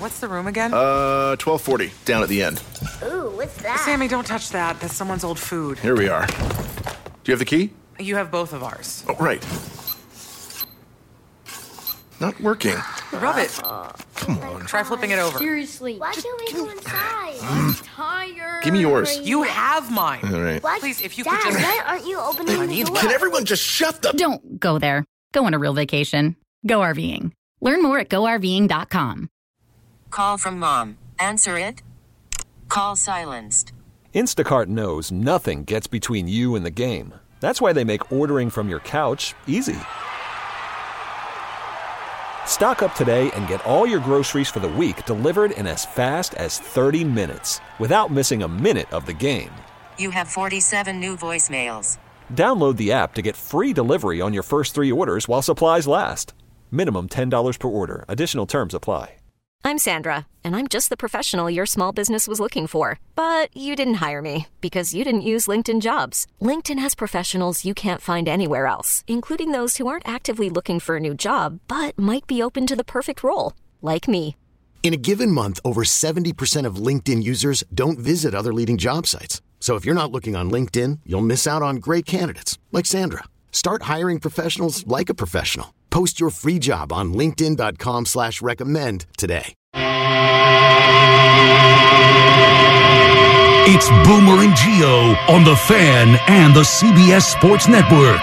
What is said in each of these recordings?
What's the room again? 1240, down at the end. Ooh, what's that? Sammy, don't touch that. That's someone's old food. Here we are. Do you have the key? You have both of ours. Oh, right. Not working. Rub it. Come on. Try flipping it over. Seriously. Why can't we go inside? I'm tired. Give me yours. You have mine. All right. What? Please, if you Dad, could just... why aren't you opening the door? Can everyone just shut the... Don't go there. Go on a real vacation. Go RVing. Learn more at GoRVing.com. Call from mom. Answer it. Call silenced. Instacart knows nothing gets between you and the game. That's why they make ordering from your couch easy. Stock up today and get all your groceries for the week delivered in as fast as 30 minutes without missing a minute of the game. You have 47 new voicemails. Download the app to get free delivery on your first 3 orders while supplies last. Minimum $10 per order. Additional terms apply. I'm Sandra, and I'm just the professional your small business was looking for. But you didn't hire me because you didn't use LinkedIn Jobs. LinkedIn has professionals you can't find anywhere else, including those who aren't actively looking for a new job, but might be open to the perfect role, like me. In a given month, over 70% of LinkedIn users don't visit other leading job sites. So if you're not looking on LinkedIn, you'll miss out on great candidates like Sandra. Start hiring professionals like a professional. Post your free job on linkedin.com/recommend today. It's Boomer and Gio on The Fan and the CBS Sports Network.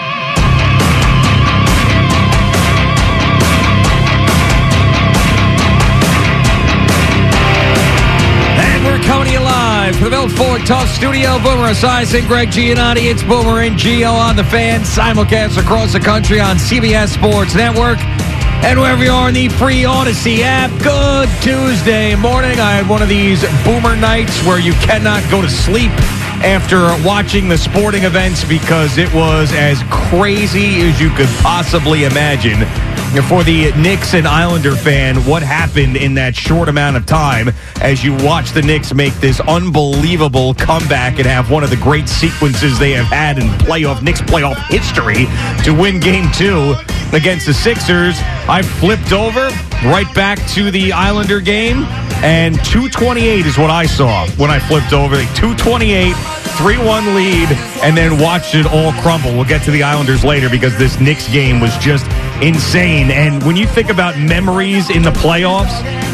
Coming to you live from the Bill Ford Tough Studio. Boomer Esiason, Greg Giannotti. It's Boomer and Gio on The Fan. Simulcast across the country on CBS Sports Network. And wherever you are in the free Odyssey app, good Tuesday morning. I had one of these Boomer nights where you cannot go to sleep after watching the sporting events because it was as crazy as you could possibly imagine. For the Knicks and Islander fan, what happened in that short amount of time as you watch the Knicks make this unbelievable comeback and have one of the great sequences they have had in Knicks playoff history to win Game 2 against the Sixers. I flipped over right back to the Islander game, and 2:28 is what I saw when I flipped over. 2:28, 3-1 lead, and then watched it all crumble. We'll get to the Islanders later because this Knicks game was just insane. And when you think about memories in the playoffs,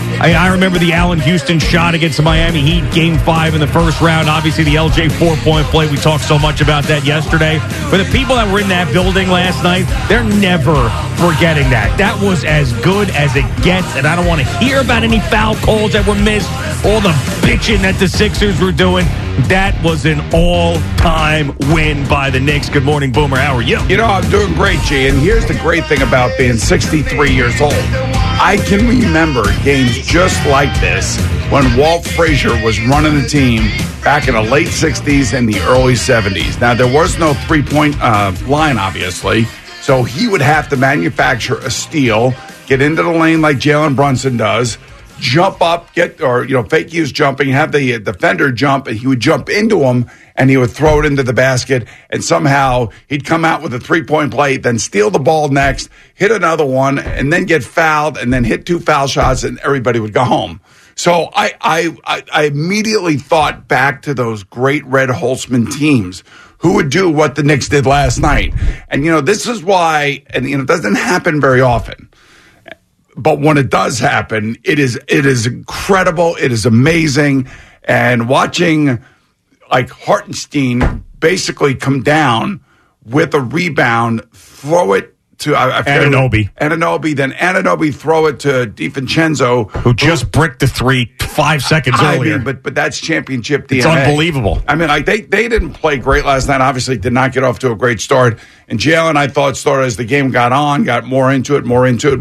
I remember the Allen Houston shot against the Miami Heat, Game 5 in the first round. Obviously, the LJ 4-point play. We talked so much about that yesterday. But the people that were in that building last night, they're never forgetting that. That was as good as it gets, and I don't want to hear about any foul calls that were missed, all the bitching that the Sixers were doing. That was an all-time win by the Knicks. Good morning, Boomer. How are you? You know, I'm doing great, G. And here's the great thing about being 63 years old. I can remember games just like this when Walt Frazier was running the team back in the late 60s and the early 70s. Now, there was no three-point line, obviously, so he would have to manufacture a steal, get into the lane like Jalen Brunson does, jump up, fake use jumping, have the defender jump, and he would jump into him, and he would throw it into the basket, and somehow he'd come out with a three-point play, then steal the ball next, hit another one, and then get fouled, and then hit 2 foul shots, and everybody would go home. So I immediately thought back to those great Red Holtzman teams who would do what the Knicks did last night. And, this is why, and, it doesn't happen very often. But when it does happen, it is incredible. It is amazing. And watching like Hartenstein basically come down with a rebound, throw it to Anunoby. Then Anunoby throw it to DiVincenzo, who just bricked the 3 5 seconds earlier. But that's championship DNA. It's unbelievable. I mean, they didn't play great last night. Obviously, did not get off to a great start. And Jalen, I thought, started as the game got on, got more into it,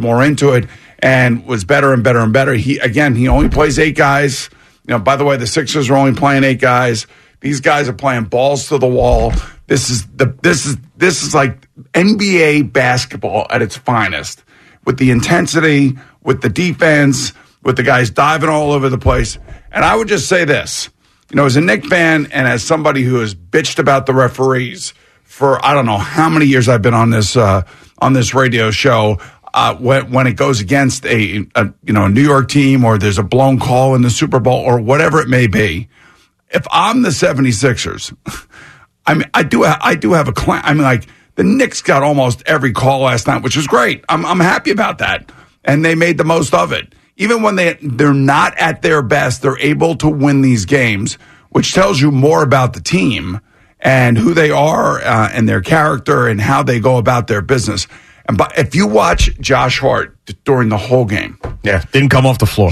and was better and better and better. He only plays 8 guys. By the way, the Sixers are only playing 8 guys. These guys are playing balls to the wall. This is like NBA basketball at its finest, with the intensity, with the defense, with the guys diving all over the place. And I would just say this, as a Knicks fan and as somebody who has bitched about the referees for I don't know how many years I've been on this radio show, when it goes against a New York team, or there's a blown call in the Super Bowl or whatever it may be. If I'm the 76ers, I mean, I do have a claim. I mean, like, the Knicks got almost every call last night, which was great. I'm happy about that. And they made the most of it. Even when they're not at their best, they're able to win these games, which tells you more about the team and who they are and their character and how they go about their business. And if you watch Josh Hart during the whole game. Yeah, didn't come off the floor.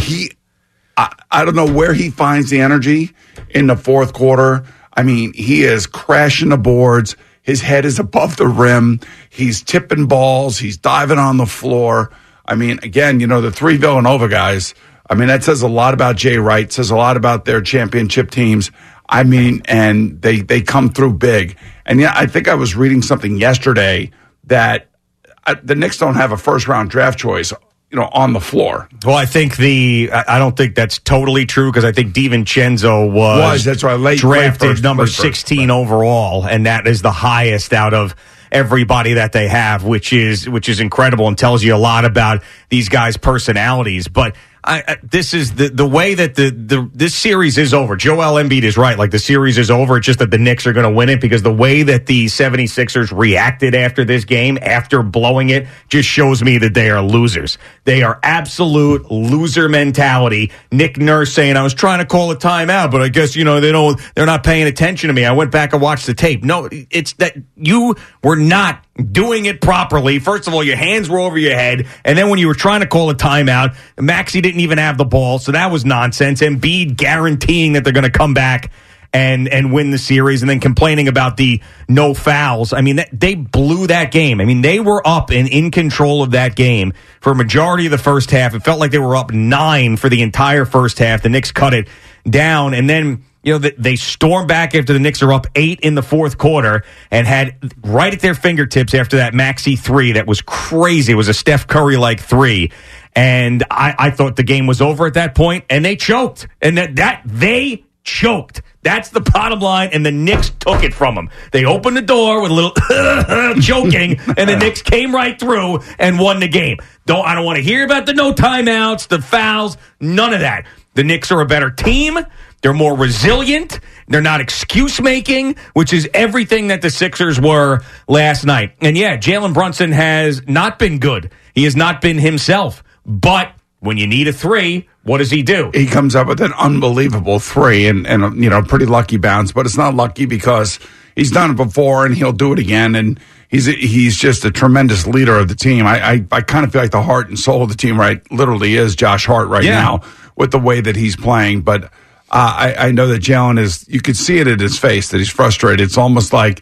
I don't know where he finds the energy in the fourth quarter. I mean, he is crashing the boards. His head is above the rim. He's tipping balls. He's diving on the floor. I mean, again, the three Villanova guys, I mean, that says a lot about Jay Wright, says a lot about their championship teams. I mean, and they come through big. And yeah, I think I was reading something yesterday that the Knicks don't have a first-round draft choice, on the floor. Well, I think I don't think that's totally true, because I think DiVincenzo was that's right, drafted number 16 overall, and that is the highest out of everybody that they have, which is incredible and tells you a lot about these guys' personalities. But this is the way that this series is over. Joel Embiid is right. Like, the series is over. It's just that the Knicks are going to win it, because the way that the 76ers reacted after this game, after blowing it, just shows me that they are losers. They are absolute loser mentality. Nick Nurse saying, I was trying to call a timeout, but I guess, they're not paying attention to me. I went back and watched the tape. No, it's that you were not doing it properly. First of all, your hands were over your head, and then when you were trying to call a timeout, Maxey didn't even have the ball, so that was nonsense. Embiid guaranteeing that they're going to come back and win the series, and then complaining about the no fouls. I mean, they blew that game. I mean, they were up and in control of that game for a majority of the first half. It felt like they were up 9 for the entire first half. The Knicks cut it down, and then they stormed back after the Knicks are up 8 in the fourth quarter, and had right at their fingertips after that Maxey 3 that was crazy. It was a Steph Curry-like 3. And I thought the game was over at that point, and they choked. And that they choked. That's the bottom line, and the Knicks took it from them. They opened the door with a little choking, and the Knicks came right through and won the game. I don't want to hear about the no timeouts, the fouls, none of that. The Knicks are a better team. They're more resilient. They're not excuse-making, which is everything that the Sixers were last night. And yeah, Jalen Brunson has not been good. He has not been himself. But when you need a 3, what does he do? He comes up with an unbelievable 3 and a pretty lucky bounce. But it's not lucky because he's done it before and he'll do it again. And he's just a tremendous leader of the team. I kind of feel like the heart and soul of the team literally is Josh Hart now with the way that he's playing. But I know that Jalen you could see it in his face that he's frustrated. It's almost like,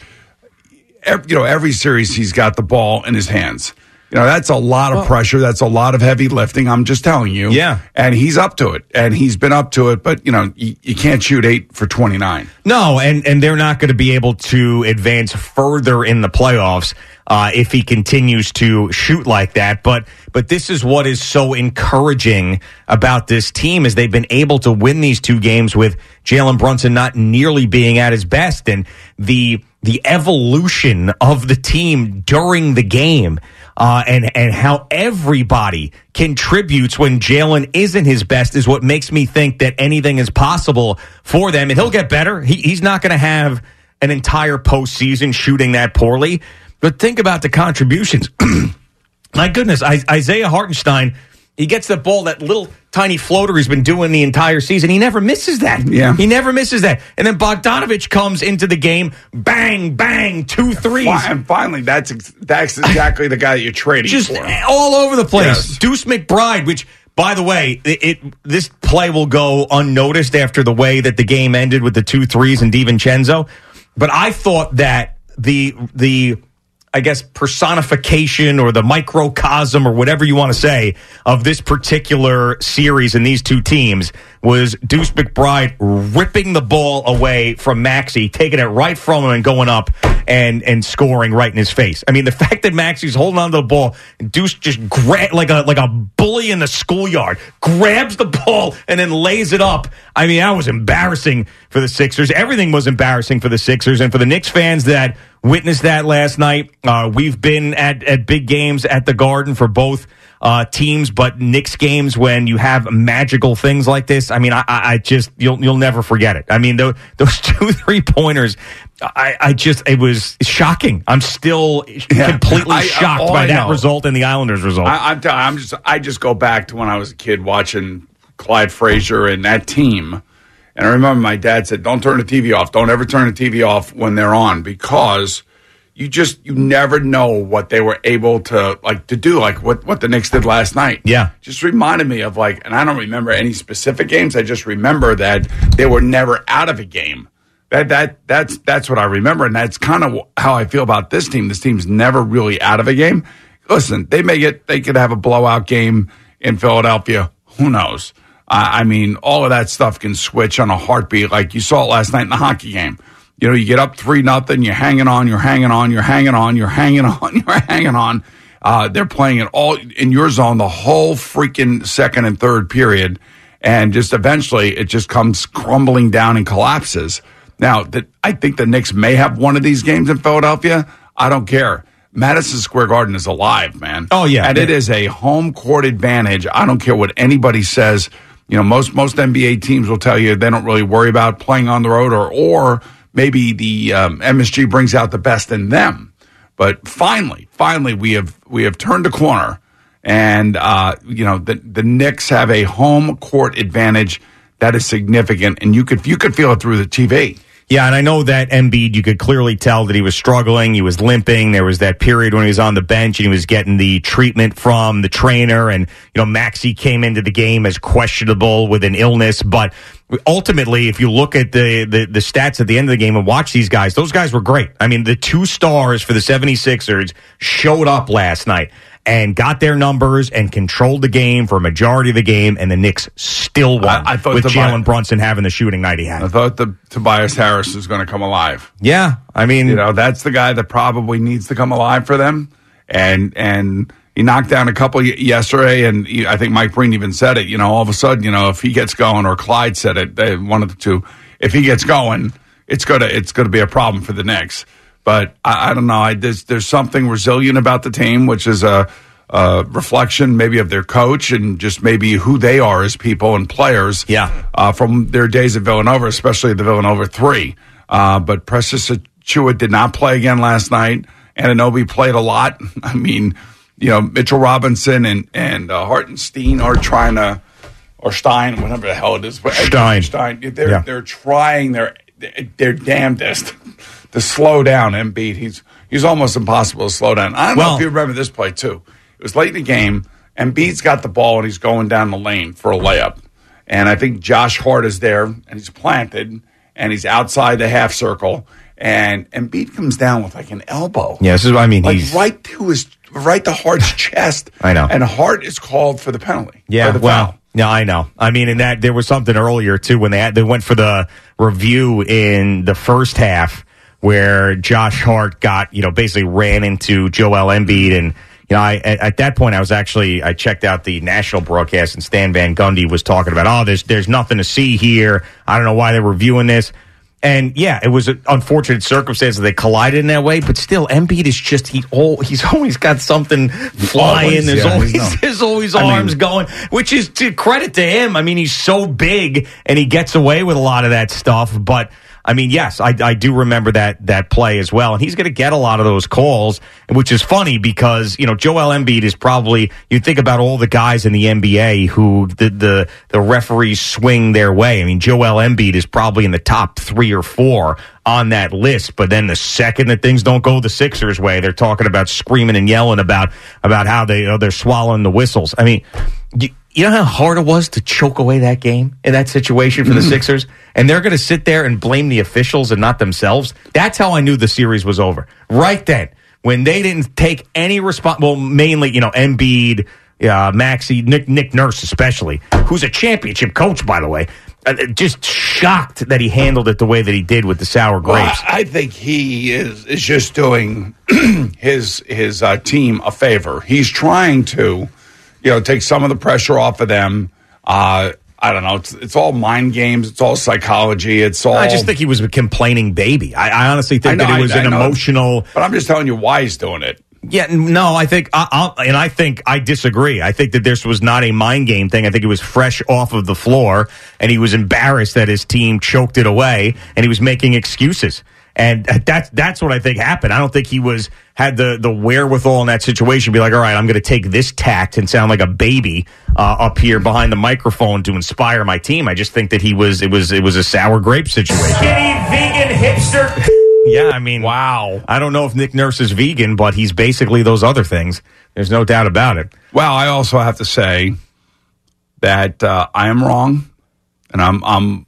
every series he's got the ball in his hands. That's a lot of pressure. That's a lot of heavy lifting. I'm just telling you. Yeah. And he's up to it. And he's been up to it. But, you can't shoot 8 for 29. No, and they're not going to be able to advance further in the playoffs if he continues to shoot like that. But this is what is so encouraging about this team, is they've been able to win these 2 games with Jalen Brunson not nearly being at his best. And the evolution of the team during the game, and how everybody contributes when Jalen isn't his best, is what makes me think that anything is possible for them. And he'll get better. He's not going to have an entire postseason shooting that poorly. But think about the contributions. My goodness, Isaiah Hartenstein, he gets the ball, that little tiny floater he's been doing the entire season. He never misses that. Yeah. He never misses that. And then Bogdanovich comes into the game, bang, bang, 2 threes. And finally, that's exactly the guy that you're trading just for. All over the place. Yes. Deuce McBride, which, by the way, this play will go unnoticed after the way that the game ended with the 2 threes and DiVincenzo. But I thought that the I guess, personification or the microcosm or whatever you want to say of this particular series and these 2 teams was Deuce McBride ripping the ball away from Maxey, taking it right from him and going up and scoring right in his face. I mean, the fact that Maxey's holding on to the ball, and Deuce just like a bully in the schoolyard, grabs the ball and then lays it up. I mean, that was embarrassing for the Sixers. Everything was embarrassing for the Sixers, and for the Knicks fans that witnessed that last night. We've been at big games at the Garden for both teams, but Knicks games when you have magical things like this, I mean, I just you'll never forget it. I mean, those 2 3-pointers, it was shocking. I'm still completely shocked by that result and the Islanders result. I just go back to when I was a kid watching Clyde Frazier and that team. And I remember my dad said, don't turn the TV off. Don't ever turn the TV off when they're on, because you never know what they were able to do, like what the Knicks did last night. Yeah. Just reminded me of and I don't remember any specific games. I just remember that they were never out of a game. That's what I remember. And that's kind of how I feel about this team. This team's never really out of a game. Listen, they could have a blowout game in Philadelphia. Who knows? I mean, all of that stuff can switch on a heartbeat, like you saw it last night in the hockey game. You know, you get up 3-0, you're hanging on. They're playing it all in your zone the whole freaking second and third period, and just eventually it just comes crumbling down and collapses. Now, I think the Knicks may have one of these games in Philadelphia. I don't care. Madison Square Garden is alive, man. Oh, yeah. And it is a home court advantage. I don't care what anybody says. You know, most NBA teams will tell you they don't really worry about playing on the road, or maybe the MSG brings out the best in them. But finally, we have turned a corner, and the Knicks have a home court advantage that is significant, and you could feel it through the TV. Yeah, and I know that Embiid, you could clearly tell that he was struggling. He was limping. There was that period when he was on the bench and he was getting the treatment from the trainer. And, Maxey came into the game as questionable with an illness. But ultimately, if you look at the stats at the end of the game and watch these guys, those guys were great. I mean, the 2 stars for the 76ers showed up last night and got their numbers and controlled the game for a majority of the game, and the Knicks still won with Jalen Brunson having the shooting night he had. I thought Tobias Harris is going to come alive. Yeah, I mean... that's the guy that probably needs to come alive for them, and he knocked down a couple yesterday, and I think Mike Breen even said it, all of a sudden, if he gets going, or Clyde said it, one of the two, if he gets going, it's gonna be a problem for the Knicks. But I don't know. There's something resilient about the team, which is a reflection maybe of their coach and just maybe who they are as people and players. Yeah. From their days at Villanova, especially the Villanova 3. But Precious Achiuwa did not play again last night. Anunoby played a lot. I mean, Mitchell Robinson and Hartenstein are trying to, or Stein, whatever the hell it is. Stein. They're trying their damnedest to slow down Embiid. He's almost impossible to slow down. I don't know if you remember this play, too. It was late in the game. Embiid's got the ball, and he's going down the lane for a layup. And I think Josh Hart is there, and he's planted, and he's outside the half circle. And Embiid comes down with like an elbow. Yeah, this is what I mean. He's right to Hart's chest. I know. And Hart is called for the penalty. Yeah, the foul. Yeah, I know. I mean, in that there was something earlier too when they went for the review in the first half where Josh Hart got basically ran into Joel Embiid, and at that point I checked out the national broadcast, and Stan Van Gundy was talking about there's nothing to see here. I don't know why they're reviewing this. And yeah, it was an unfortunate circumstance that they collided in that way, but still, Embiid is just he's always got something flying. There's always arms going, which is to credit to him. I mean, he's so big and he gets away with a lot of that stuff. But I mean, yes, I do remember that play as well, and he's going to get a lot of those calls, which is funny because Joel Embiid is probably, you think about all the guys in the NBA who the referees swing their way. I mean, Joel Embiid is probably in the top 3 or 4 on that list, but then the second that things don't go the Sixers' way, they're talking about screaming and yelling about how they're swallowing the whistles. I mean, you know how hard it was to choke away that game in that situation for the Sixers? And they're going to sit there and blame the officials and not themselves? That's how I knew the series was over. Right then, when they didn't take any response, well, mainly, Embiid, Maxey, Nick Nurse especially, who's a championship coach, by the way, just shocked that he handled it the way that he did with the sour grapes. Well, I think he is just doing his team a favor. He's trying to take some of the pressure off of them. I don't know. It's all mind games. It's all psychology. It's all. I just think he was a complaining baby. I honestly think that it was an emotional. But I'm just telling you why he's doing it. Yeah, no, I think, I disagree. I think that this was not a mind game thing. I think it was fresh off of the floor, and he was embarrassed that his team choked it away, and he was making excuses. And that's what I think happened. I don't think he had the wherewithal in that situation to be like, all right, I'm going to take this tact and sound like a baby up here behind the microphone to inspire my team. I just think that it was a sour grape situation. Skinny vegan hipster. Yeah, I mean, wow. I don't know if Nick Nurse is vegan, but he's basically those other things. There's no doubt about it. Well, I also have to say that I am wrong, and I'm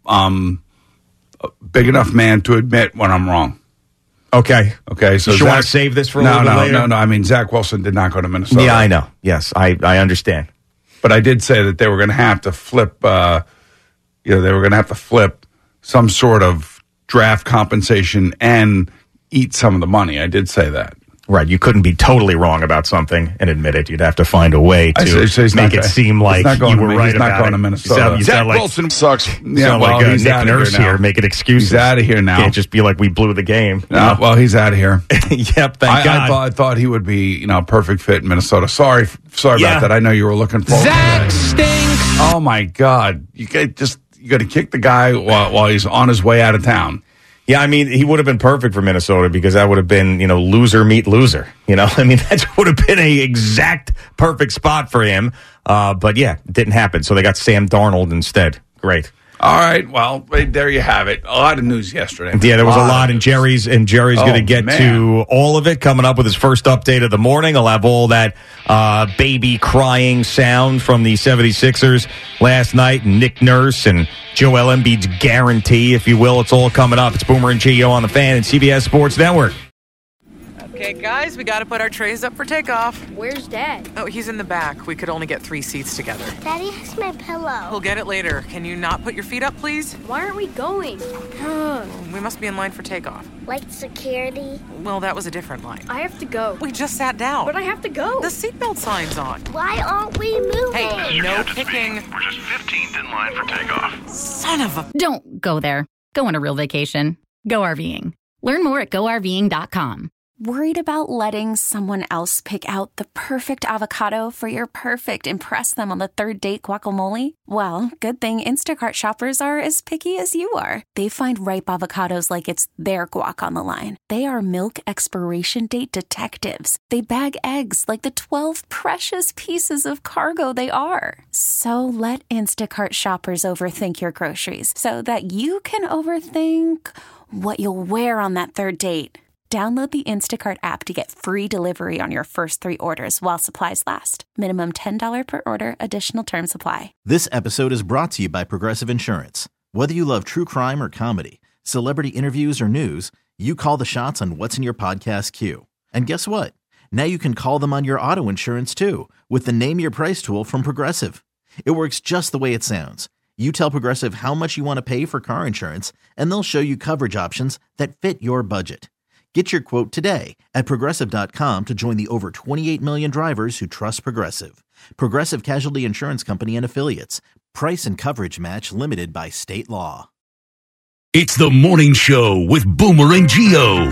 a big enough man to admit when I'm wrong. Okay. So you want to save this for a little bit later? No. I mean, Zach Wilson did not go to Minnesota. Yeah, I know. Yes, I understand. But I did say that they were going to have to flip. They were going to have to flip some sort of draft compensation and eat some of the money. I did say that. Right. You couldn't be totally wrong about something and admit it. You'd have to find a way to make it seem like you were right about it. He's not going to Minnesota. Zach Wilson sucks. Yeah, like Nick Nurse here making excuses. He's out of here now. Can't just be like, we blew the game. No, well, he's out of here. Yep, thank God. I thought he would be, a perfect fit in Minnesota. Sorry about that. I know you were looking forward to that. Zach stinks. Oh, my God. You got to kick the guy while he's on his way out of town. Yeah, I mean, he would have been perfect for Minnesota because that would have been, loser meet loser. I mean, that would have been a exact perfect spot for him. But yeah, it didn't happen. So they got Sam Darnold instead. Great. All right. Well, there you have it. A lot of news yesterday. Yeah, there was a lot, and Jerry's going to get to all of it coming up with his first update of the morning. I'll have all that baby crying sound from the 76ers last night, and Nick Nurse and Joel Embiid's guarantee, if you will. It's all coming up. It's Boomer and Gio on the Fan and CBS Sports Network. Okay, guys, we got to put our trays up for takeoff. Where's Dad? Oh, he's in the back. We could only get 3 seats together. Daddy has my pillow. We'll get it later. Can you not put your feet up, please? Why aren't we going? We must be in line for takeoff. Like security? Well, that was a different line. I have to go. We just sat down. But I have to go. The seatbelt sign's on. Why aren't we moving? Hey, no picking. We're just 15th in line for takeoff. Son of a... Don't go there. Go on a real vacation. Go RVing. Learn more at GoRVing.com. Worried about letting someone else pick out the perfect avocado for your perfect impress them on the third date guacamole? Well, good thing Instacart shoppers are as picky as you are. They find ripe avocados like it's their guac on the line. They are milk expiration date detectives. They bag eggs like the 12 precious pieces of cargo they are. So let Instacart shoppers overthink your groceries so that you can overthink what you'll wear on that third date. Download the Instacart app to get free delivery on your first 3 orders while supplies last. Minimum $10 per order. Additional terms apply. This episode is brought to you by Progressive Insurance. Whether you love true crime or comedy, celebrity interviews or news, you call the shots on what's in your podcast queue. And guess what? Now you can call them on your auto insurance too with the Name Your Price tool from Progressive. It works just the way it sounds. You tell Progressive how much you want to pay for car insurance, and they'll show you coverage options that fit your budget. Get your quote today at Progressive.com to join the over 28 million drivers who trust Progressive. Progressive Casualty Insurance Company and Affiliates. Price and coverage match limited by state law. It's the morning show with Boomer and Gio.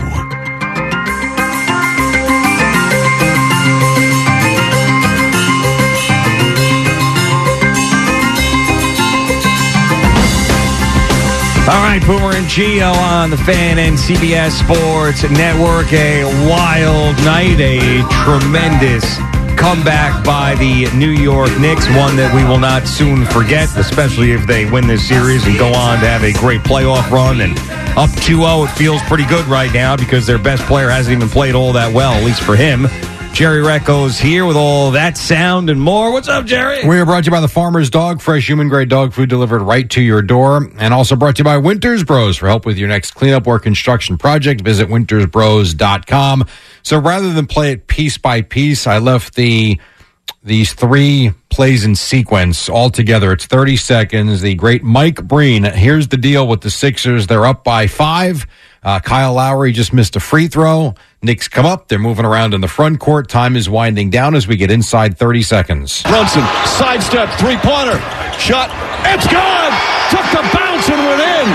All right, Boomer and Gio on the Fan and CBS Sports Network. A wild night, a tremendous comeback by the New York Knicks, one that we will not soon forget, especially if they win this series and go on to have a great playoff run. And up 2-0, it feels pretty good right now because their best player hasn't even played all that well, at least for him. Jerry Recco's here with all that sound and more. What's up, Jerry? We are brought to you by the Farmer's Dog, fresh human-grade dog food delivered right to your door. And also brought to you by Winters Bros. For help with your next cleanup or construction project, visit wintersbros.com. So rather than play it piece by piece, I left these 3 plays in sequence all together. It's 30 seconds. The great Mike Breen. Here's the deal with the Sixers. They're up by 5. Kyle Lowry just missed a free throw. Knicks come up. They're moving around in the front court. Time is winding down as we get inside 30 seconds. Brunson, sidestep, three-pointer. Shot It's good. Took the bounce and went in.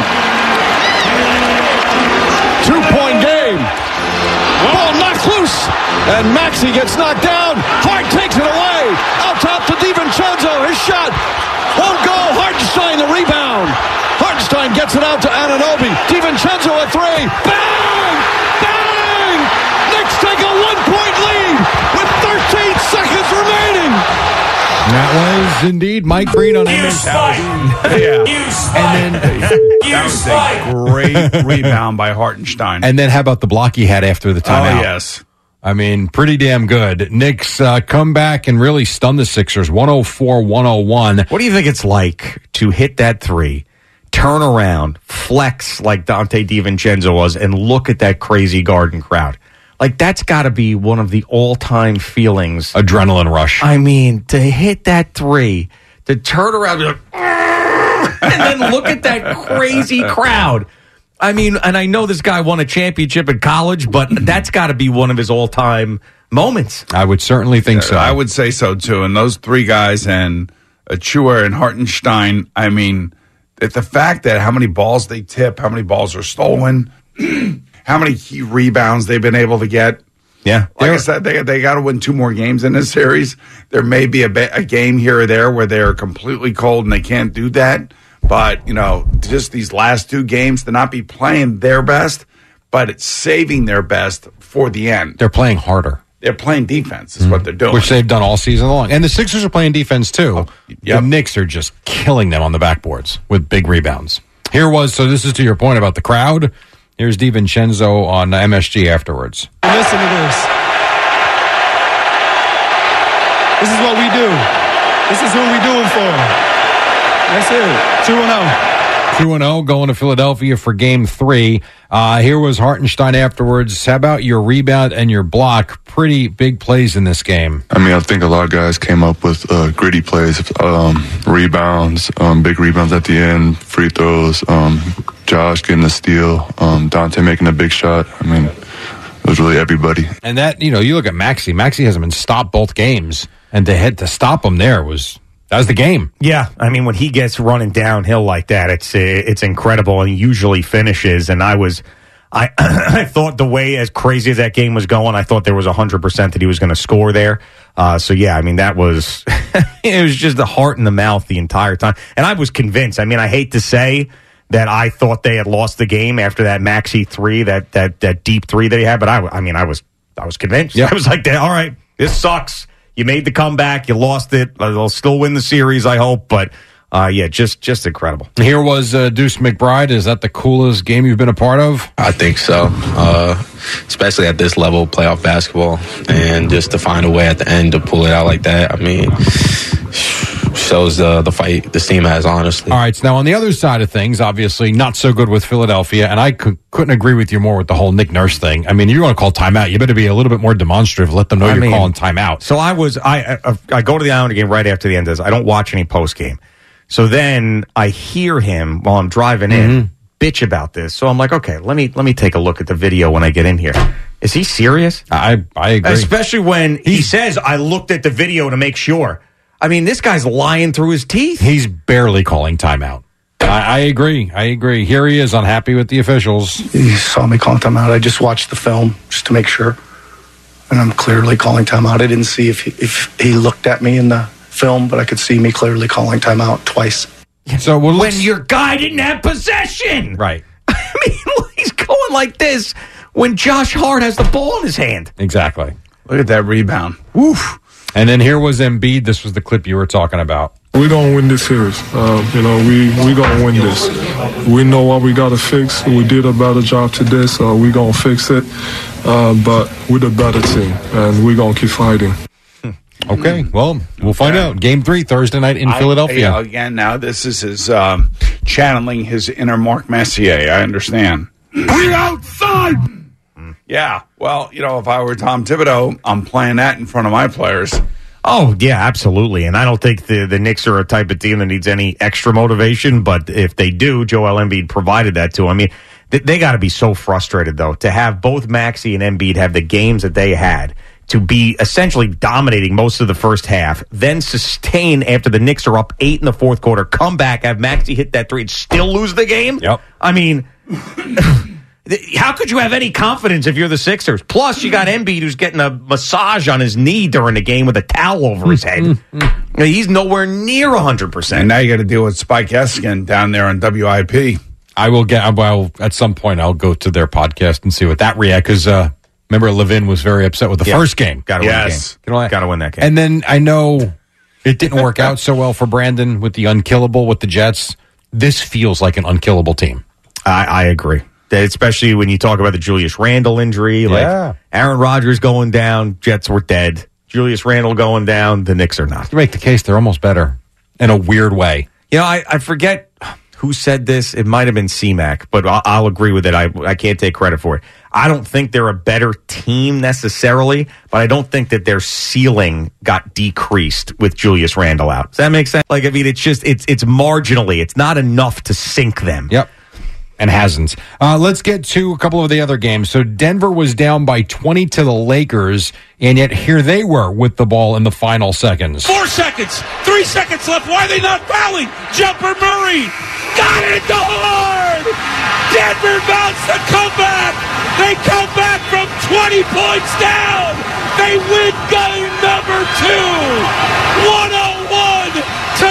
2-point game. Ball knocked loose. And Maxey gets knocked down. Hart takes it away. Out top to DiVincenzo. His shot won't go. Hartenstein the rebound. Hartenstein gets it out to Anunoby. DiVincenzo a three. Bang! Bang! Knicks take a 1-point lead with 13 seconds remaining. And that was indeed Mike Green on MSG. And then that was a great rebound by Hartenstein. And then how about the block he had after the timeout? Oh, yes. I mean, pretty damn good. Knicks come back and really stun the Sixers, 104-101. What do you think it's like to hit that three, turn around, flex like Dante DiVincenzo was, and look at that crazy Garden crowd? Like, that's got to be one of the all-time feelings. Adrenaline rush. I mean, to hit that three, to turn around and, and then look at that crazy crowd. I mean, and I know this guy won a championship in college, but that's got to be one of his all-time moments. I would certainly think so. I would say so, too. And those three guys, and Achua and Hartenstein, I mean, the fact that how many balls they tip, how many balls are stolen, how many key rebounds they've been able to get. Yeah. Like I said, they got to win 2 more games in this series. There may be a game here or there where they're completely cold and they can't do that. But, you know, just these last 2 games to not be playing their best, but it's saving their best for the end. They're playing harder. They're playing defense is what they're doing. Which they've done all season long. And the Sixers are playing defense, too. Yep. The Knicks are just killing them on the backboards with big rebounds. So this is to your point about the crowd. Here's DiVincenzo on MSG afterwards. Listen to this. This is what we do. This is who we do it for. That's it. 2-0. 2-0 going to Philadelphia for game 3. Here was Hartenstein afterwards. How about your rebound and your block? Pretty big plays in this game. I mean, I think a lot of guys came up with gritty plays, rebounds, big rebounds at the end, free throws, Josh getting a steal, Dante making a big shot. I mean, it was really everybody. And that, you look at Maxey. Maxey hasn't been stopped both games. And to stop him there that was the game. Yeah, I mean, when he gets running downhill like that, it's incredible, and he usually finishes. And I thought the way as crazy as that game was going, I thought there was 100% that he was going to score there. So yeah, I mean, that was it was just the heart in the mouth the entire time, and I was convinced. I mean, I hate to say that I thought they had lost the game after that Maxey 3, that deep 3 that he had, but I was convinced. Yep. I was like, all right, this sucks. You made the comeback. You lost it. They'll still win the series, I hope. But, yeah, just incredible. Here was Deuce McBride. Is that the coolest game you've been a part of? I think so, especially at this level, playoff basketball. And just to find a way at the end to pull it out like that, I mean, shows the fight this team has, honestly. All right, so now on the other side of things, obviously not so good with Philadelphia, and I couldn't agree with you more with the whole Nick Nurse thing. I mean, you want to call timeout, you better be a little bit more demonstrative. Let them know you're calling timeout. So I go to the Islander game right after the end of this. I don't watch any post game. So then I hear him while I'm driving in bitch about this. So I'm like, okay, let me take a look at the video when I get in here. Is he serious? I agree. Especially when he says, I looked at the video to make sure. I mean, this guy's lying through his teeth. He's barely calling timeout. I agree. Here he is, unhappy with the officials. He saw me calling timeout. I just watched the film just to make sure. And I'm clearly calling timeout. I didn't see if he looked at me in the film, but I could see me clearly calling timeout twice. So when your guy didn't have possession. Right. I mean, he's going like this when Josh Hart has the ball in his hand. Exactly. Look at that rebound. Woof. And then here was Embiid. This was the clip you were talking about. We're going to win this series. We going to win this. We know what we got to fix. We did a better job today, so we're going to fix it. But we're the better team, and we're going to keep fighting. Okay, well, we'll find out. Game 3, Thursday night in Philadelphia. Again, now this is his channeling his inner Mark Messier. I understand. We're outside! Yeah, well, if I were Tom Thibodeau, I'm playing that in front of my players. Oh, yeah, absolutely. And I don't think the Knicks are a type of team that needs any extra motivation, but if they do, Joel Embiid provided that to them. I mean, they got to be so frustrated, though, to have both Maxey and Embiid have the games that they had, to be essentially dominating most of the first half, then sustain after the Knicks are up 8 in the fourth quarter, come back, have Maxey hit that three, and still lose the game? Yep. I mean, how could you have any confidence if you're the Sixers? Plus, you got Embiid who's getting a massage on his knee during the game with a towel over his head. He's nowhere near 100%. And now you got to deal with Spike Eskin down there on WIP. I will at some point, I'll go to their podcast and see what that react, because remember, Levin was very upset with the first game. Got to win the game. Got to win that game. And then I know it didn't work out so well for Brandon with the unkillable with the Jets. This feels like an unkillable team. I agree. Especially when you talk about the Julius Randle injury. Yeah. Like Aaron Rodgers going down, Jets were dead. Julius Randle going down, the Knicks are not. To make the case, they're almost better in a weird way. You know, I forget who said this. It might have been C-Mac, but I'll agree with it. I can't take credit for it. I don't think they're a better team necessarily, but I don't think that their ceiling got decreased with Julius Randle out. Does that make sense? Like, I mean, it's marginally. It's not enough to sink them. Yep. And hasn't. Let's get to a couple of the other games. So Denver was down by 20 to the Lakers, and yet here they were with the ball in the final seconds. 4 seconds. 3 seconds left. Why are they not fouling? Jumper Murray. Got it to Hard. Denver mounts the comeback. They come back from 20 points down. They win game number 2. 101 to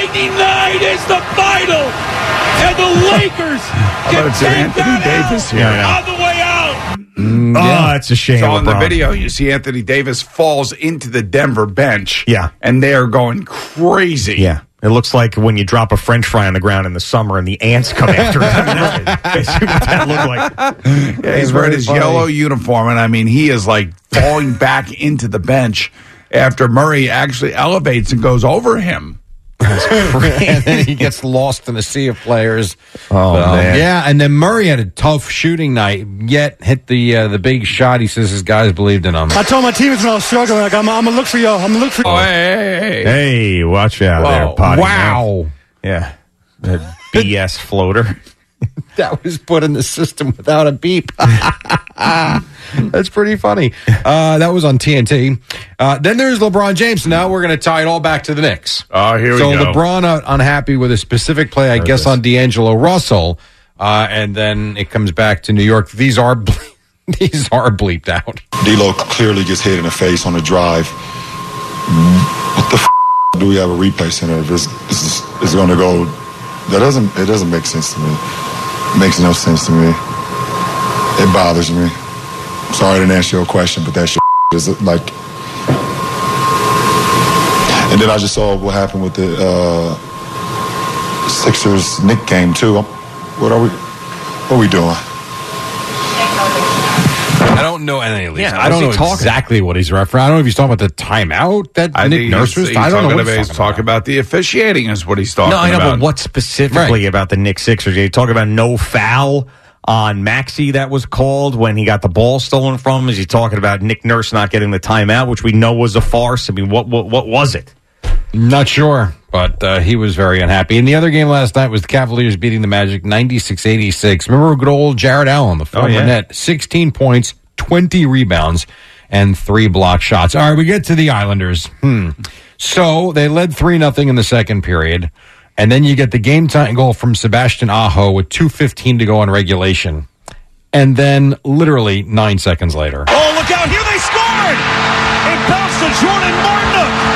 99 is the final. And the Lakers get Anthony Davis here on the way out. Oh, it's a shame. So in the LeBron. video, you see Anthony Davis falls into the Denver bench. Yeah. And they're going crazy. Yeah. It looks like when you drop a French fry on the ground in the summer and the ants come after it. I mean, that's basically what that looked like. Yeah, he's wearing his yellow uniform, and I mean, he is like falling back into the bench after Murray actually elevates and goes over him. And then he gets lost in a sea of players. Oh, man. Yeah, and then Murray had a tough shooting night, yet hit the big shot. He says his guys believed in him. I told my teammates when I was struggling, like, I'm going to look for y'all. I'm going to look for Oh, hey. Hey, watch out there, potty wow. mouth. Yeah. That BS floater. That was put in the system without a beep. That's pretty funny. That was on TNT. Then there's LeBron James. Now we're going to tie it all back to the Knicks. Oh, here we go. So LeBron unhappy with a specific play, I guess, on D'Angelo Russell. And then it comes back to New York. These are bleeped out. D'Lo clearly gets hit in the face on the drive. What the do we have a replay center? If it's going to go, it doesn't make sense to me. It makes no sense to me. It bothers me. I'm sorry I didn't answer your question, but that shit is like. And then I just saw what happened with the Sixers Knicks game too. What are we doing? I don't know any of these. I don't know exactly what he's referencing. I don't know if he's talking about the timeout that Nick Nurse was. I don't know what he's talking about. The officiating is what he's talking about. No, I know, but what specifically about the Knicks Sixers? You talk about no foul on Maxey that was called when he got the ball stolen from him. Is he talking about Nick Nurse not getting the timeout, which we know was a farce? I mean, what was it? Not sure, but he was very unhappy. And the other game last night was the Cavaliers beating the Magic 96-86. Remember good old Jared Allen, the former net, 16 points, 20 rebounds, and 3 block shots. All right, we get to the Islanders. So they led 3-0 in the second period, and then you get the game-tying goal from Sebastian Aho with 2:15 to go in regulation. And then literally 9 seconds later. Oh, look out. Here they scored. It bounced to Jordan Martinook.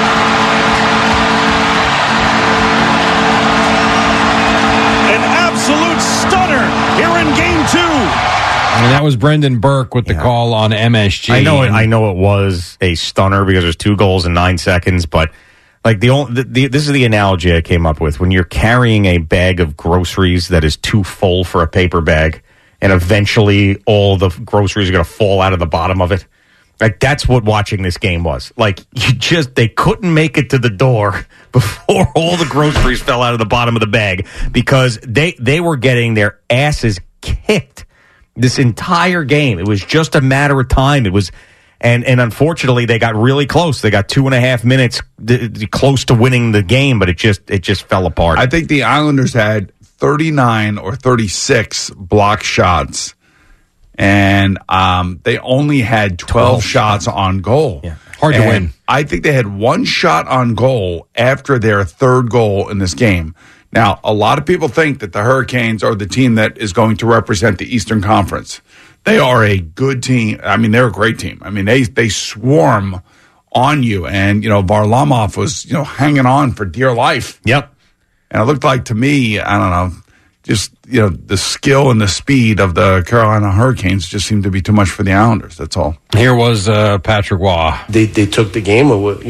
An absolute stunner here in game 2. And that was Brendan Burke with the call on MSG. I know it was a stunner because there's 2 goals in 9 seconds, but like this is the analogy I came up with. When you're carrying a bag of groceries that is too full for a paper bag, and eventually all the groceries are going to fall out of the bottom of it. Like, that's what watching this game was. Like, they couldn't make it to the door before all the groceries fell out of the bottom of the bag because they were getting their asses kicked this entire game. It was just a matter of time. It was, and unfortunately, they got really close. They got 2.5 minutes close to winning the game, but it just fell apart. I think the Islanders had 39 or 36 block shots, and they only had 12 shots on goal. Yeah. Hard to win. I think they had one shot on goal after their third goal in this game. Now, a lot of people think that the Hurricanes are the team that is going to represent the Eastern Conference. They are a good team. I mean, they're a great team. I mean, they swarm on you. And, Varlamov was, hanging on for dear life. Yep. And it looked like to me, I don't know, just, the skill and the speed of the Carolina Hurricanes just seemed to be too much for the Islanders. That's all. Here was Patrick Waugh. They took the game,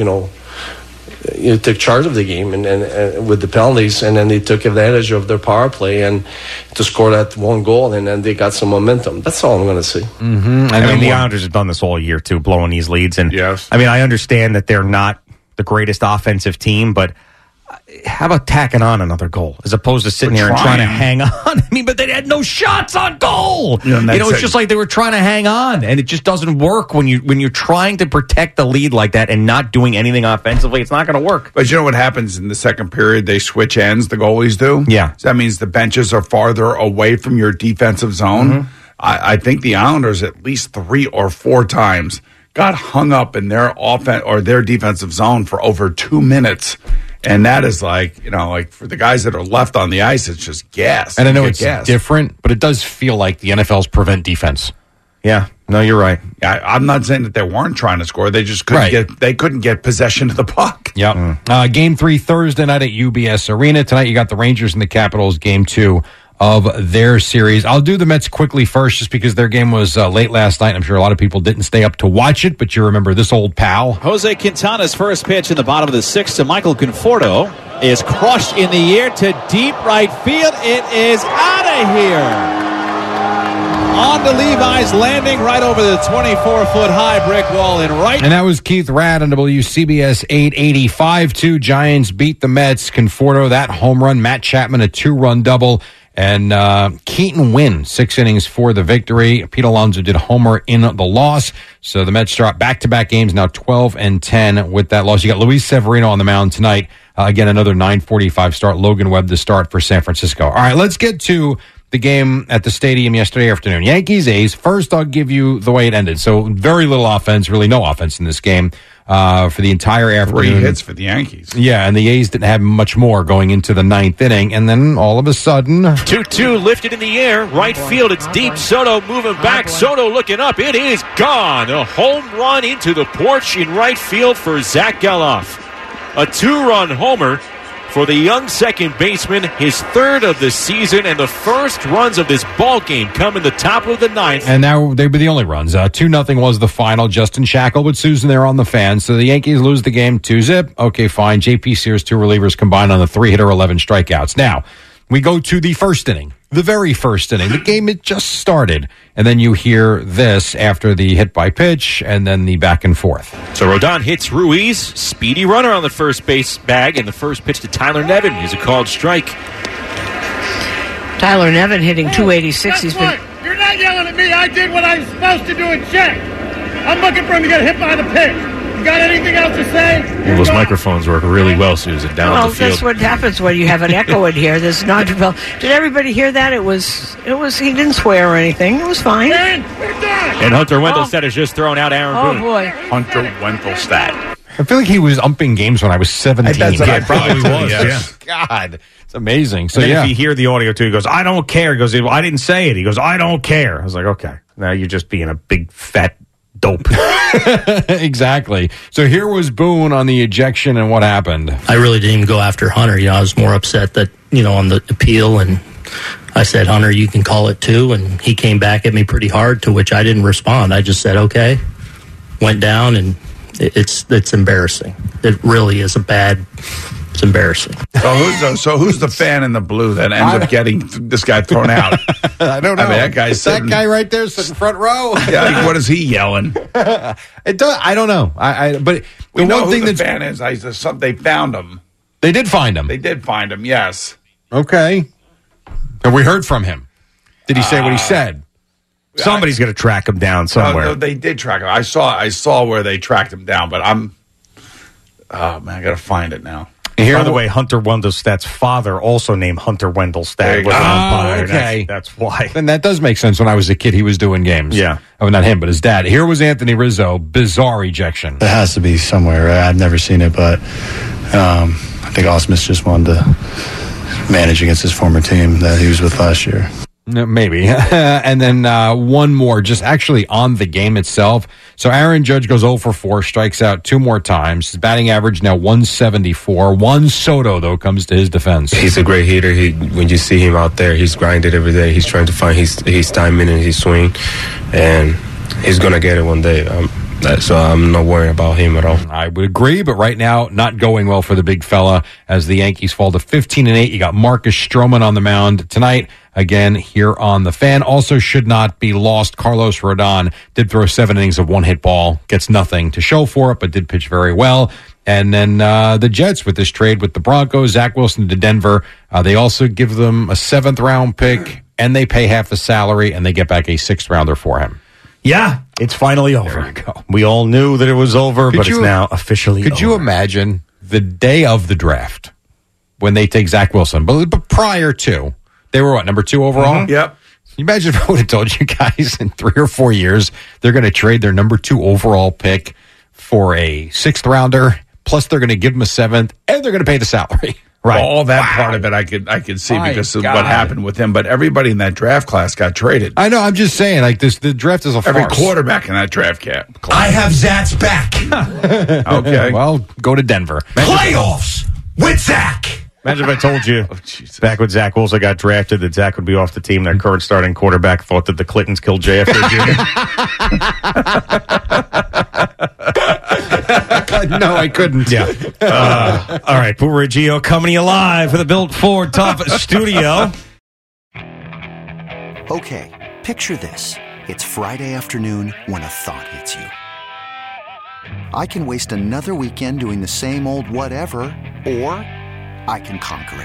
took charge of the game and with the penalties, and then they took advantage of their power play and to score that one goal, and then they got some momentum. That's all I'm going to see. Mm-hmm. I mean, the Islanders have done this all year, too, blowing these leads. And yes. I mean, I understand that they're not the greatest offensive team, but how about tacking on another goal as opposed to sitting there and trying to hang on? I mean, but they had no shots on goal. It's just like they were trying to hang on, and it just doesn't work when you're trying to protect the lead like that and not doing anything offensively. It's not going to work. But you know what happens in the second period? They switch ends, the goalies do. Yeah. So that means the benches are farther away from your defensive zone. Mm-hmm. I think the Islanders at least 3 or 4 times got hung up in their offense or their defensive zone for over 2 minutes. And that is like for the guys that are left on the ice, it's just gas. And I know it's different, but it does feel like the NFL's prevent defense. Yeah, no, you're right. I'm not saying that they weren't trying to score. They just couldn't get possession of the puck. Yep. Game 3 Thursday night at UBS Arena. Tonight you got the Rangers and the Capitals, game 2 of their series. I'll do the Mets quickly first just because their game was late last night. I'm sure a lot of people didn't stay up to watch it, but you remember this old pal. Jose Quintana's first pitch in the bottom of the 6th to Michael Conforto is crushed in the air to deep right field. It is out of here. On to Levi's, landing right over the 24-foot high brick wall in right. And that was Keith Radd on WCBS 885-2. Giants beat the Mets. Conforto, that home run. Matt Chapman, a 2-run double. And Keaton Wynn, 6 innings for the victory. Pete Alonso did homer in the loss. So the Mets drop back-to-back games, now 12-10 with that loss. You got Luis Severino on the mound tonight. Again, another 9:45 start. Logan Webb the start for San Francisco. All right, let's get to the game at the stadium yesterday afternoon. Yankees-A's. First, I'll give you the way it ended. So very little offense, really no offense in this game for the entire afternoon. 3 hits for the Yankees. Yeah, and the A's didn't have much more going into the 9th inning. And then all of a sudden... 2-2 lifted in the air. Right field, it's deep. Soto moving back. Soto looking up. It is gone. A home run into the porch in right field for Zach Geloff. A 2-run homer for the young second baseman, his 3rd of the season, and the first runs of this ball game come in the top of the 9th. And now they were the only runs. 2-0 was the final. Justin Shackle with Susan there on the fan. So the Yankees lose the game 2-zip. Okay, fine. J.P. Sears, 2 relievers combined on the 3-hitter, 11 strikeouts. Now, we go to the first inning. The very first inning. The game had just started. And then you hear this after the hit by pitch and then the back and forth. So Rodon hits Ruiz. Speedy runner on the first base bag. And the first pitch to Tyler Nevin is a called strike. Tyler Nevin hitting 286. He's been... You're not yelling at me. I did what I was supposed to do in check. I'm looking for him to get hit by the pitch. You got anything else to say? Well, those microphones work really well, Susan, down the field. Well, that's what happens when you have an echo in here. There's not. Did everybody hear that? It was. He didn't swear or anything. It was fine. And Hunter Wendelstedt has just thrown out Aaron Boone. Boy. Hunter Wendelstedt. I feel like he was umping games when I was 17. That's what I probably was. Yeah. God, it's amazing. So and then if you hear the audio too, he goes, "I don't care." He goes, "Well, I didn't say it." He goes, "I don't care." I was like, "Okay, now you're just being a big fat dope." Exactly. So here was Boone on the ejection, and what happened? I really didn't even go after Hunter. I was more upset that on the appeal, and I said, "Hunter, you can call it too." And he came back at me pretty hard, to which I didn't respond. I just said, "Okay." Went down, and it's embarrassing. It really is it's embarrassing. So who's the fan in the blue that ends up getting this guy thrown out? I don't know. I mean, that guy's that guy right there sitting front row. Yeah, like, what is he yelling? It does. I don't know. But we know who the fan is. They found him. They did find him. They did find him. Yes. Okay. Have we heard from him? Did he say what he said? Somebody's going to track him down somewhere. No, they did track him. I saw where they tracked him down, but oh man, I got to find it now. By the way, Hunter Wendelstedt's father, also named Hunter Wendelstedt, was an umpire. Okay. That's why. And that does make sense. When I was a kid, he was doing games. Yeah. Oh, not him, but his dad. Here was Anthony Rizzo. Bizarre ejection. It has to be somewhere. I've never seen it, but I think Ausmus just wanted to manage against his former team that he was with last year. Maybe. And then one more, just actually on the game itself. So Aaron Judge goes 0 for 4, strikes out 2 more times. His batting average now 174. Juan Soto, though, comes to his defense. He's a great hitter. When you see him out there, he's grinded every day. He's trying to find his timing and his swing, and he's going to get it one day. So I'm not worried about him at all. I would agree, but right now, not going well for the big fella as the Yankees fall to 15-8. You got Marcus Stroman on the mound tonight, again, here on the Fan. Also should not be lost. Carlos Rodon did throw 7 innings of one-hit ball. Gets nothing to show for it, but did pitch very well. And then the Jets with this trade with the Broncos, Zach Wilson to Denver. They also give them a 7th-round pick, and they pay half the salary, and they get back a 6th-rounder for him. Yeah, it's finally over. There you go. We all knew that it was over, but it's now officially over. Could you imagine the day of the draft when they take Zach Wilson? But prior to, they were what, number 2 overall? Mm-hmm. Yep. Can you imagine if I would have told you guys in 3 or 4 years they're going to trade their number 2 overall pick for a 6th rounder, plus they're going to give them a 7th, and they're going to pay the salary. Right. All that part of it I could see because of what happened with him. But everybody in that draft class got traded. I know. I'm just saying, like this, the draft is a farce. Every quarterback in that draft class. I have Zach's back. Okay. Well, go to Denver. Playoffs with Zach. Imagine if I told you back when Zach Wilson got drafted that Zach would be off the team. Their current starting quarterback thought that the Clintons killed JFK Jr. No, I couldn't. Yeah. All right. Boomer and Gio coming to you live for the Built Ford Tough studio. Okay, picture this. It's Friday afternoon when a thought hits you. I can waste another weekend doing the same old whatever, or I can conquer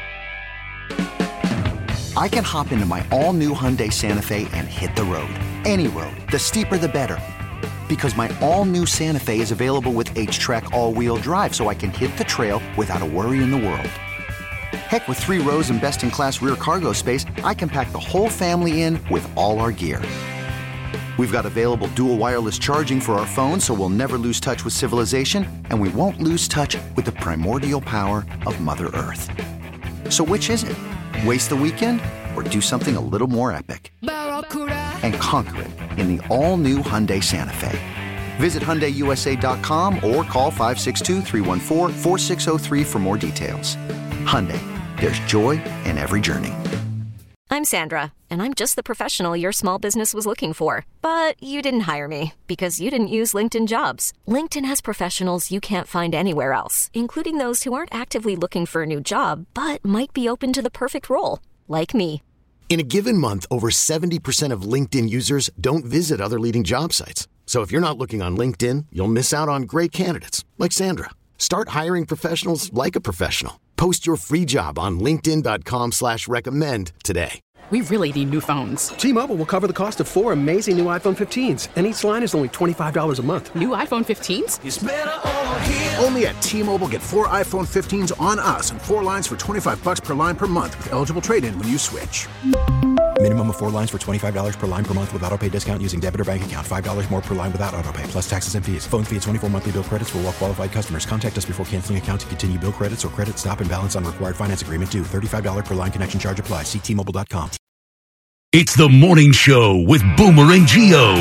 it. I can hop into my all-new Hyundai Santa Fe and hit the road. Any road. The steeper, the better. Because my all-new Santa Fe is available with H-Track all-wheel drive, so I can hit the trail without a worry in the world. Heck, with 3 rows and best-in-class rear cargo space, I can pack the whole family in with all our gear. We've got available dual wireless charging for our phones, so we'll never lose touch with civilization, and we won't lose touch with the primordial power of Mother Earth. So which is it? Waste the weekend or do something a little more epic? And conquer it in the all-new Hyundai Santa Fe. Visit HyundaiUSA.com or call 562-314-4603 for more details. Hyundai, there's joy in every journey. I'm Sandra, and I'm just the professional your small business was looking for. But you didn't hire me because you didn't use LinkedIn Jobs. LinkedIn has professionals you can't find anywhere else, including those who aren't actively looking for a new job, but might be open to the perfect role, like me. In a given month, over 70% of LinkedIn users don't visit other leading job sites. So if you're not looking on LinkedIn, you'll miss out on great candidates like Sandra. Start hiring professionals like a professional. Post your free job on linkedin.com/recommend today. We really need new phones. T-Mobile will cover the cost of 4 amazing new iPhone 15s, and each line is only $25 a month. New iPhone 15s? It's better over here. Only at T-Mobile, get 4 iPhone 15s on us and 4 lines for $25 per line per month with eligible trade-in when you switch. Minimum of 4 lines for $25 per line per month with autopay discount using debit or bank account. $5 more per line without autopay, plus taxes and fees. Phone fee at 24 monthly bill credits for well-qualified customers. Contact us before canceling account to continue bill credits or credit stop and balance on required finance agreement due. $35 per line connection charge applies. See T-Mobile.com. It's the morning show with Boomer and Gio.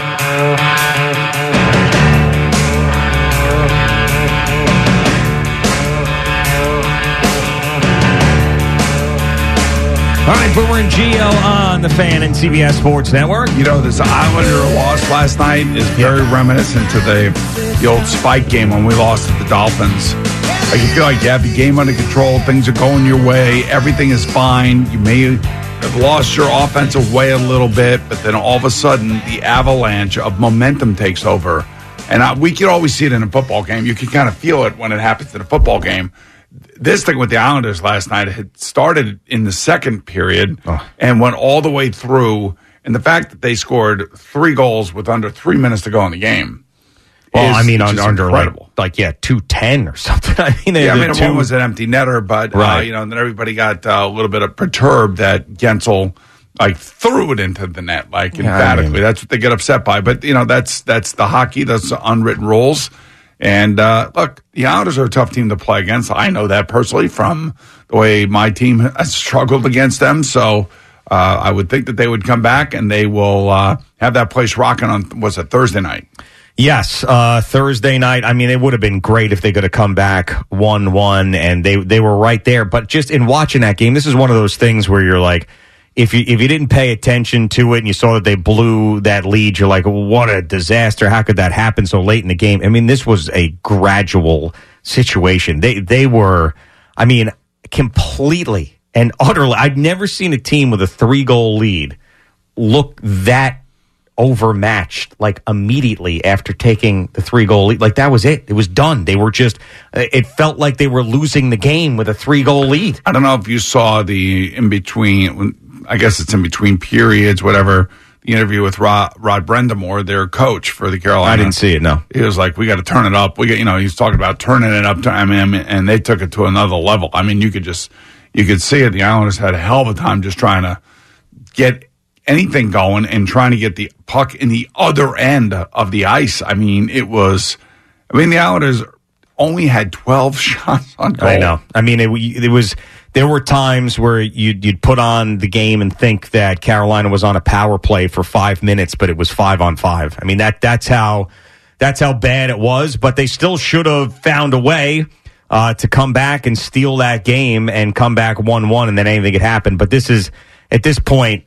All right, Boomer and Gio on the Fan and CBS Sports Network. You know, this Islander loss last night is very reminiscent to the old Spike game when we lost to the Dolphins. Like you feel like you have the game under control, things are going your way, everything is fine. You may have lost your offensive way a little bit, but then all of a sudden the avalanche of momentum takes over. And we can always see it in a football game. You can kind of feel it when it happens in a football game. This thing with the Islanders last night had started in the second period and went all the way through. And the fact that they scored 3 goals with under 3 minutes to go in the game Well, I mean, just under incredible. like 210 or something. I mean, one was an empty netter, but Right. then everybody got a little bit perturbed that Gensel threw it into the net, emphatically. That's what they get upset by. But that's the hockey. That's the unwritten rules. And look, the Islanders are a tough team to play against. I know that personally from the way my team has struggled against them. So I would think that they would come back and they will have that place rocking on Thursday night. Yes, Thursday night. I mean, it would have been great if they could have come back 1-1, and they were right there. But just in watching that game, this is one of those things where you're like, if you didn't pay attention to it and you saw that they blew that lead, you're like, what a disaster. How could that happen so late in the game? I mean, this was a gradual situation. They were, I mean, completely and utterly. I've never seen a team with a 3-goal lead look that overmatched immediately after taking the 3-goal lead. That was it. It was done. They were just, it felt like they were losing the game with a 3-goal lead. I don't know if you saw the in between, I guess it's in between periods, whatever, the interview with Rod Brendamore, their coach for the Carolina. I didn't see it, no. He was like, we got to turn it up. He's talking about turning it up to, and they took it to another level. I mean, you could see it. The Islanders had a hell of a time just trying to get anything going and trying to get the puck in the other end of the ice. I mean, the Islanders only had 12 shots on goal. I know. I mean, it was. There were times where you'd put on the game and think that Carolina was on a power play for 5 minutes, but it was 5-on-5. I mean, that's how bad it was. But they still should have found a way to come back and steal that game and come back 1-1, and then anything could happen. But this is, at this point,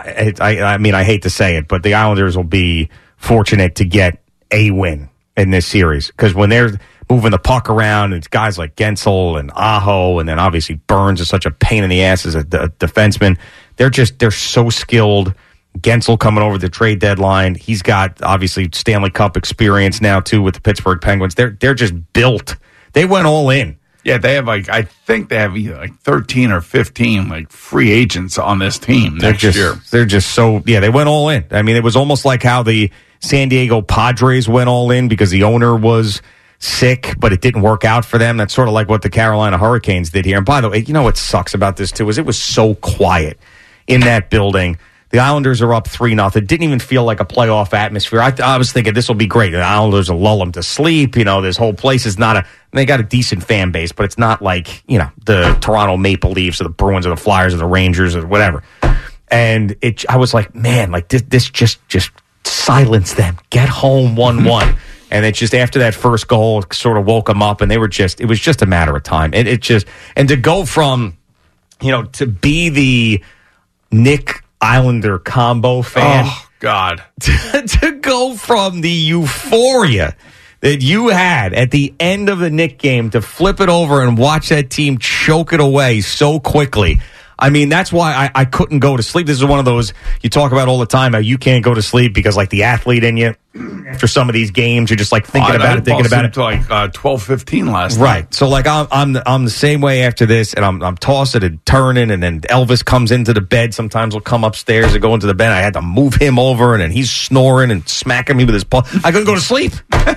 I mean, I hate to say it, but the Islanders will be fortunate to get a win in this series, because when they're moving the puck around, it's guys like Gensel and Aho, and then obviously Burns is such a pain in the ass as a defenseman. They're so skilled. Gensel coming over the trade deadline. He's got obviously Stanley Cup experience now too with the Pittsburgh Penguins. They're just built. They went all in. Yeah, they have I think they have either 13 or 15 free agents on this team next year. They're just so, they went all in. I mean, it was almost like how the San Diego Padres went all in because the owner was sick, but it didn't work out for them. That's sort of like what the Carolina Hurricanes did here. And by the way, what sucks about this too is it was so quiet in that building. The Islanders are up 3-0. It didn't even feel like a playoff atmosphere. I was thinking this will be great. The Islanders will lull them to sleep. This whole place is not they got a decent fan base, but it's not like, the Toronto Maple Leafs or the Bruins or the Flyers or the Rangers or whatever. And I was like, man, this just silence them. Get home 1-1. And it's just after that first goal, it sort of woke them up, and it was just a matter of time. And to go from, to be the Nick Islander combo fan. Oh, God. To go from the euphoria that you had at the end of the Nick game to flip it over and watch that team choke it away so quickly. I mean, that's why I couldn't go to sleep. This is one of those you talk about all the time, how you can't go to sleep because, the athlete in you, after some of these games, you're just, thinking about it. To 12:15 last night. Right. So, I'm the same way after this, and I'm tossing and turning, and then Elvis comes into the bed. Sometimes we'll come upstairs and go into the bed. I had to move him over, and then he's snoring and smacking me with his paw. I couldn't go to sleep.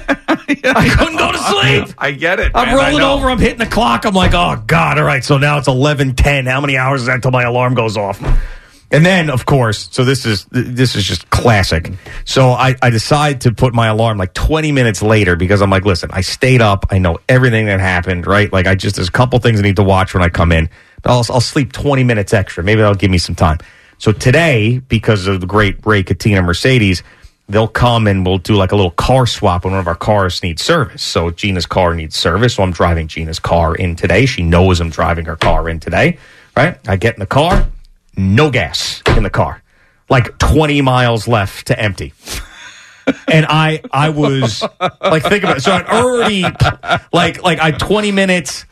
I couldn't go to sleep. I get it. I'm rolling over. I'm hitting the clock. I'm like, oh, God. All right. So now it's 11:10. How many hours is that until my alarm goes off? And then, of course, so this is just classic. So I decide to put my alarm 20 minutes later because I'm like, listen, I stayed up. I know everything that happened, right? There's a couple things I need to watch when I come in. But I'll sleep 20 minutes extra. Maybe that'll give me some time. So today, because of the great Ray Katina Mercedes, they'll come and we'll do a little car swap when one of our cars needs service. So Gina's car needs service, so I'm driving Gina's car in today. She knows I'm driving her car in today, right? I get in the car, no gas in the car. 20 miles left to empty. And I was, think about it. So I'd already, I 20 minutes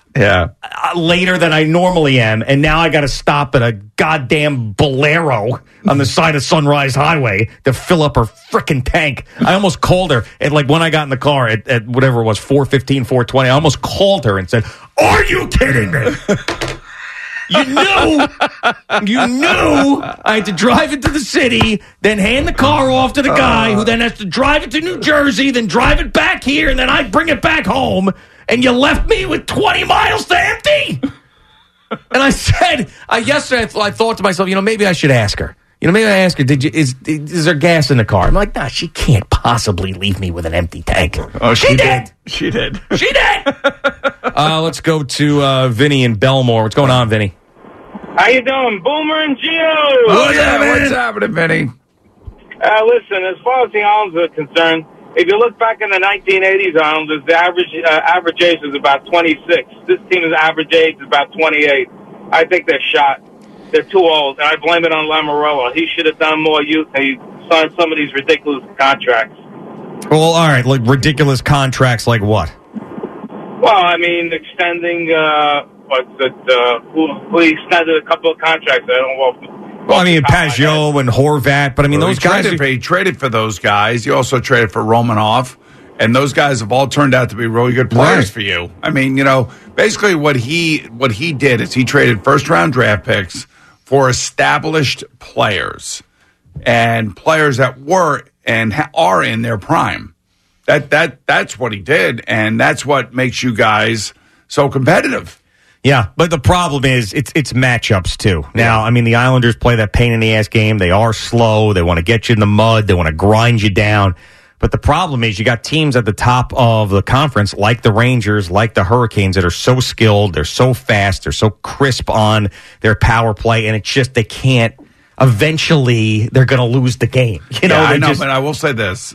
later than I normally am, and now I got to stop at a goddamn Bolero on the side of Sunrise Highway to fill up her frickin' tank. I almost called her at when I got in the car at whatever it was, 4:15, 4:20. I almost called her and said, "Are you kidding me?" You knew I had to drive it to the city, then hand the car off to the guy who then has to drive it to New Jersey, then drive it back here, and then I'd bring it back home, and you left me with 20 miles to empty. And I said, yesterday I thought to myself, maybe I should ask her. Maybe I ask her, is there gas in the car? I'm like, nah, she can't possibly leave me with an empty tank. Oh, she did. She did. Let's go to Vinny in Belmore. What's going on, Vinny? How you doing, Boomer and Gio? What's happening, Vinny? Listen, as far as the Islanders are concerned, if you look back in the 1980s Islanders, the average age was about 26. This team's average age is about 28. I think they're shot. They're too old, and I blame it on Lamoriello. He should have done more youth, and he signed some of these ridiculous contracts. Well, all right, like ridiculous contracts like what? Well, I mean, extending, who extended a couple of contracts. I don't know. Well, I mean, Pajot and Horvat, but I mean, those guys... He traded for those guys. You also traded for Romanov, and those guys have all turned out to be really good players for you. I mean, basically what he did is he traded first-round draft picks for established players and players that were and are in their prime. That's what he did, and that's what makes you guys so competitive. Yeah, but the problem is it's matchups too. Now, I mean, the Islanders play that pain in the ass game. They are slow. They want to get you in the mud. They want to grind you down. But the problem is you got teams at the top of the conference like the Rangers, like the Hurricanes that are so skilled, they're so fast, they're so crisp on their power play, and it's just they can't. Eventually, they're going to lose the game. I know, but I will say this.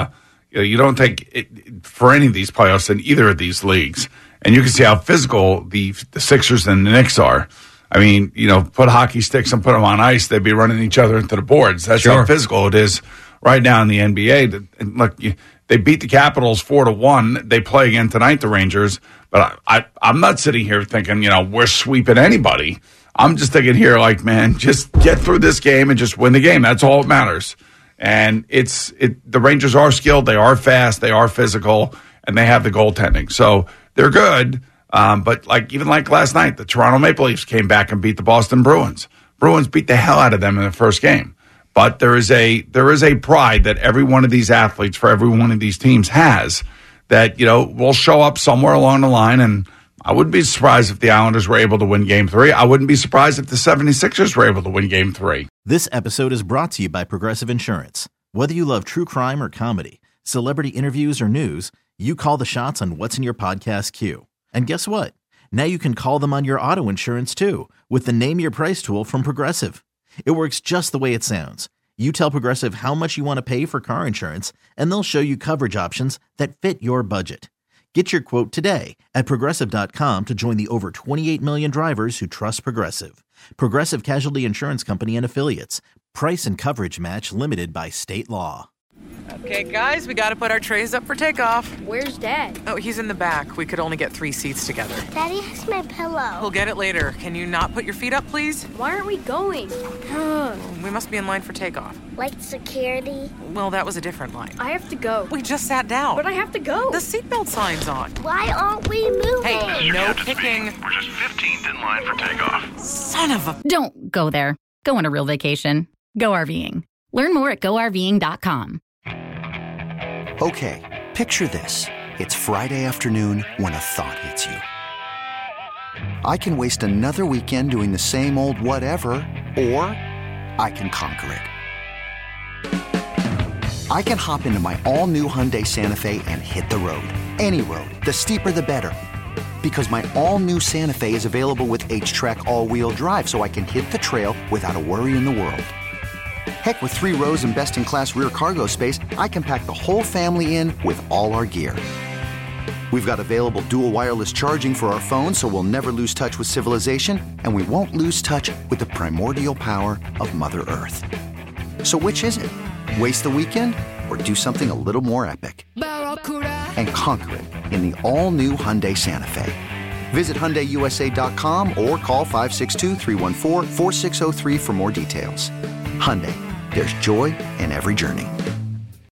You don't take it for any of these playoffs in either of these leagues, and you can see how physical the Sixers and the Knicks are. I mean, put hockey sticks and put them on ice, they'd be running each other into the boards. That's how physical it is right now in the NBA. And look, they beat the Capitals 4-1. They play again tonight, the Rangers. But I'm not sitting here thinking, we're sweeping anybody. I'm just thinking here, like, man, just get through this game and just win the game. That's all that matters. And the Rangers are skilled, they are fast, they are physical, and they have the goaltending. So they're good. But even like last night, the Toronto Maple Leafs came back and beat the Boston Bruins. Bruins beat the hell out of them in the first game. But there is a pride that every one of these athletes for every one of these teams has that, will show up somewhere along the line. And I wouldn't be surprised if the Islanders were able to win Game 3. I wouldn't be surprised if the 76ers were able to win Game 3. This episode is brought to you by Progressive Insurance. Whether you love true crime or comedy, celebrity interviews or news, you call the shots on what's in your podcast queue. And guess what? Now you can call them on your auto insurance too with the Name Your Price tool from Progressive. It works just the way it sounds. You tell Progressive how much you want to pay for car insurance, and they'll show you coverage options that fit your budget. Get your quote today at Progressive.com to join the over 28 million drivers who trust Progressive. Progressive Casualty Insurance Company and Affiliates. Price and coverage match limited by state law. Okay, guys, we got to put our trays up for takeoff. Where's Dad? Oh, he's in the back. We could only get 3 seats together. Daddy has my pillow. We'll get it later. Can you not put your feet up, please? Why aren't we going? We must be in line for takeoff. Like security? Well, that was a different line. I have to go. We just sat down. But I have to go. The seatbelt sign's on. Why aren't we moving? Hey, no kicking. We're just 15th in line for takeoff. Son of a... Don't go there. Go on a real vacation. Go RVing. Learn more at GoRVing.com. Okay, picture this. It's Friday afternoon when a thought hits you. I can waste another weekend doing the same old whatever, or I can conquer it. I can hop into my all-new Hyundai Santa Fe and hit the road. Any road. The steeper, the better. Because my all-new Santa Fe is available with H-Track all-wheel drive, so I can hit the trail without a worry in the world. Heck, with 3 rows and best-in-class rear cargo space, I can pack the whole family in with all our gear. We've got available dual wireless charging for our phones, so we'll never lose touch with civilization, and we won't lose touch with the primordial power of Mother Earth. So which is it? Waste the weekend or do something a little more epic? And conquer it in the all-new Hyundai Santa Fe. Visit HyundaiUSA.com or call 562-314-4603 for more details. Hyundai, there's joy in every journey.